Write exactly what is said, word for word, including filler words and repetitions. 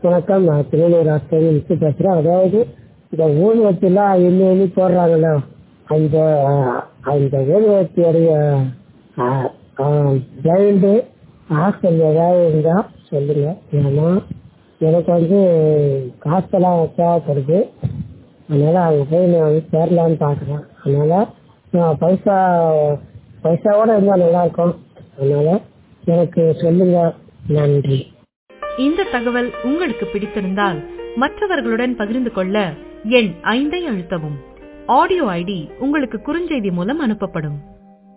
வணக்கம், நான் திருநூறு ஆசிரியர் பேசுகிறேன். அதாவது இந்த ஊதுவத்திலாம் எண்ணி எண்ணி போடுறாங்கல்ல, அந்த அந்த ஊதுவத்தியுடைய பிளைண்டு ஹாஸ்டல் ஏதாவது இருந்தால் சொல்லுங்க. ஏன்னா எனக்கு வந்து காசெல்லாம் தேவைப்படுது. அதனால் அங்கே போய் நான் வந்து சேரலான்னு பார்க்குறேன். அதனால் நான் பைசா பைசாவோடு இருந்தால் நல்லாயிருக்கும். அதனால் எனக்கு சொல்லுங்கள். நன்றி. இந்த தகவல் உங்களுக்கு பிடித்திருந்தால் மற்றவர்களுடன் பகிர்ந்து கொள்ள எண் ஐந்தை அழுத்தவும். ஆடியோ ஐடி உங்களுக்கு குறுஞ்செய்தி மூலம் அனுப்பப்படும்.